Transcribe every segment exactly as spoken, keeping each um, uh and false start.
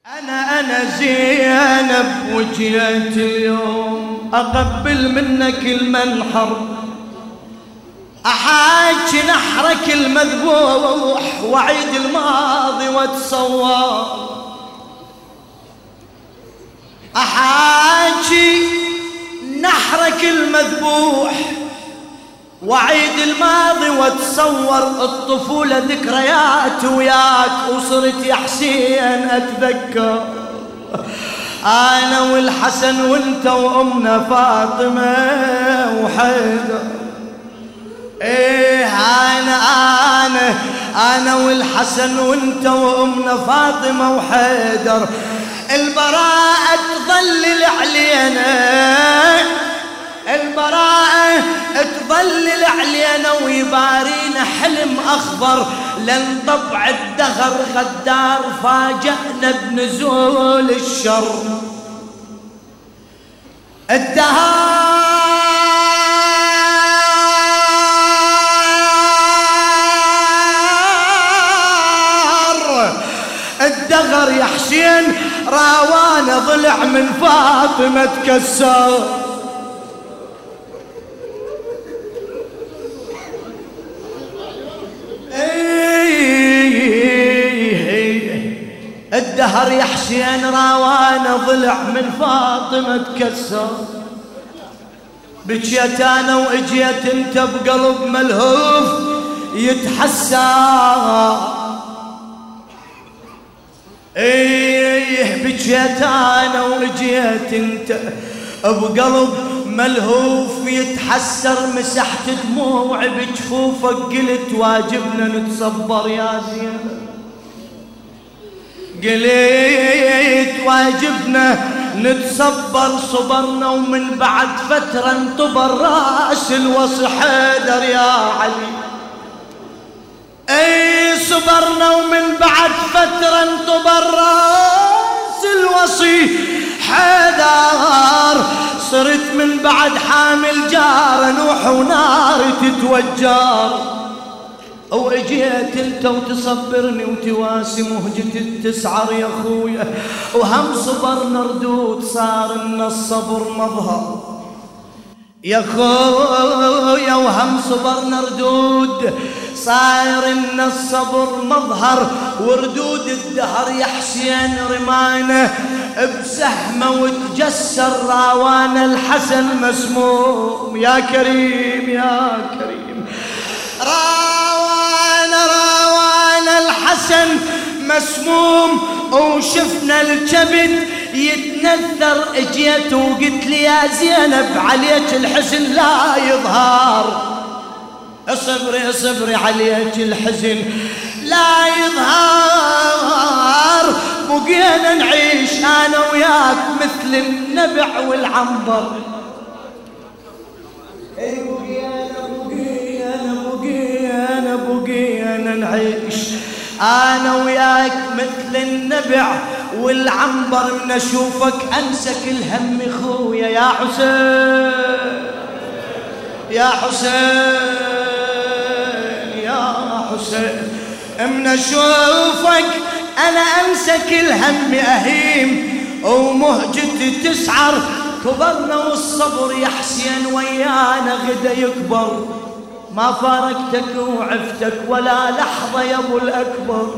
أنا أنا زينب وجيت اليوم أقبل منك المنحر، أحاكي نحرك المذبوح وعيد الماضي واتصور، أحاكي نحرك المذبوح وعيد الماضي واتصور الطفولة ذكريات وياك، وصرت يا حسين أتذكر أنا والحسن وانت وأمنا فاطمة وحيدر. إيه أنا أنا أنا والحسن وانت وأمنا فاطمة وحيدر، البراءة تظلل علينا، البراءة تظلل علينا ويبارينا حلم أخضر، لن طبع الدهر غدار فاجأنا بنزول الشر. الدهر الدهر يا حسين راوانا ضلع من فاطمة تكسر، الدهر يا حسين راوانا ضلع من فاطمة تكسر، بجيت انا واجيت انت بقلب ملهوف يتحسر، ايه بجيت انا واجيت انت بقلب ملهوف يتحسر، مسحت دموعي بجفوفك قلت واجبنا نتصبر يا زينب، قلت واجبنا نتصبر، صبرنا ومن بعد فترة انطبر راس الوصي حيدر يا علي، اي صبرنا ومن بعد فترة انطبر راس الوصي حيدر، صرت من بعد حامل جار نوح ونار تتوجر، واجيت انت وتصبرني وتواسي مهجتي تسعر يا خويا، وهم صبرنا ردود صار لنا الصبر مظهر يا خويا، وهم صبرنا ردود صار لنا الصبر مظهر، وردود الدهر يا حسين رمانه بسحمه وتجسر، راوانا الحسن مسموم يا كريم يا كريم، راوانا راوانا الحسن مسموم، وشفنا الكبد يتنثر، اجيت وقلت لي يا زينب عليك الحزن لا يظهر، اصبري اصبري عليك الحزن لا يظهر، بقينا نعيش انا وياك مثل النبع والعنبر، اي بقينا بقينا بقينا بقينا نعيش انا وياك مثل النبع والعنبر، من اشوفك انسى كل هم خويا يا حسين يا حسين يا حسين، من اشوفك انا انسى كل هم اهيم، ومهجتي تسعر، كبرنا والصبر يا حسين ويانا غدا يكبر، ما فارقتك وعفتك ولا لحظة يا ابو الاكبر،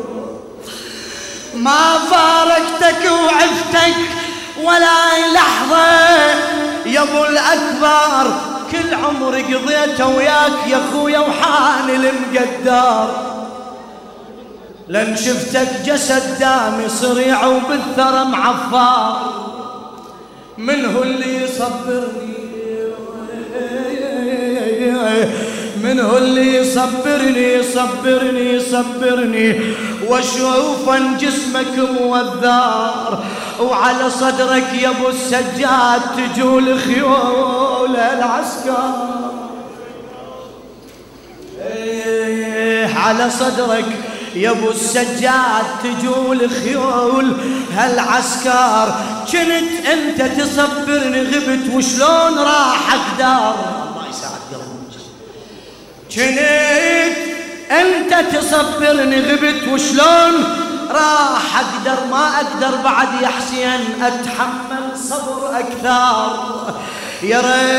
ما فارقتك وعفتك ولا لحظة يا ابو الاكبر، كل عمري قضيته وياك يا خويا وحان المقدار، لن شفتك جسد دامي صريع وبالثرى معفار، من هو اللي يصبرني من هو اللي يصبرني يصبرني يصبرني، واشوفا جسمك موذار، وعلى صدرك يا ابو السجاد تجول خيول العسكر، ايه على صدرك يا ابو السجاد تجول خيول هالعسكر، كنت انت تصبرني غبت وشلون راح اقدر، الله يساعد قلبك، كنت انت تصبرني غبت وشلون راح أقدر ما أقدر بعد يا حسين أتحمل صبر أكثر. يا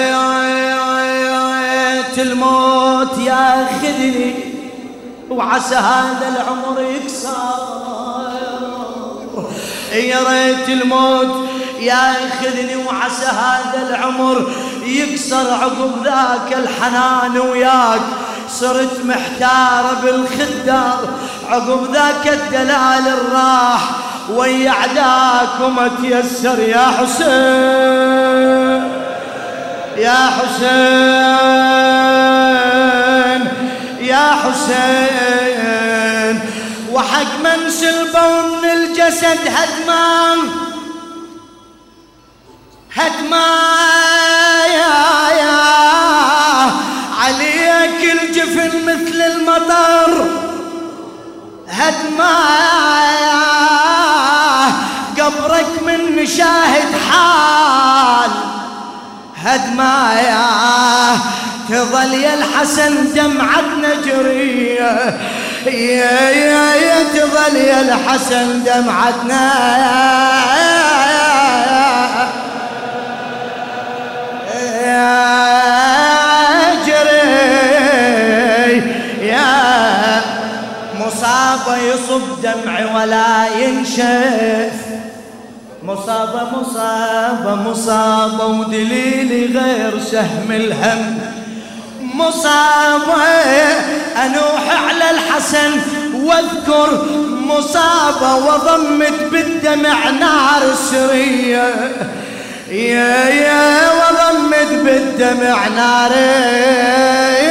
ريت الموت ياخذني وعسى هذا العمر يكسر. يا ريت الموت ياخذني وعسى هذا العمر يكسر. عقب ذاك الحنان وياك صرت محتار بالخدار. عقب ذاك الدلال الراح ويا عداك وما تيسر. يا حسين يا حسين يا حسين، وحق من سلبوا من الجسد هدمان هدمان يا يا عليك الجفن مثل المطر هدمان. قبرك من نشاهد حال هدمايا. تظل يا الحسن دمعتنا جرية يا يا يا تظل يا الحسن دمعتنا يا جري يا مصابة يصب دمعي ولا ينشف. مصابة مصابة مصابة ودليلي غير سهم الهم. مصابة أنوح على الحسن واذكر مصابة وضمت بالدمع نار السرية يا يا وضمت بالدمع نار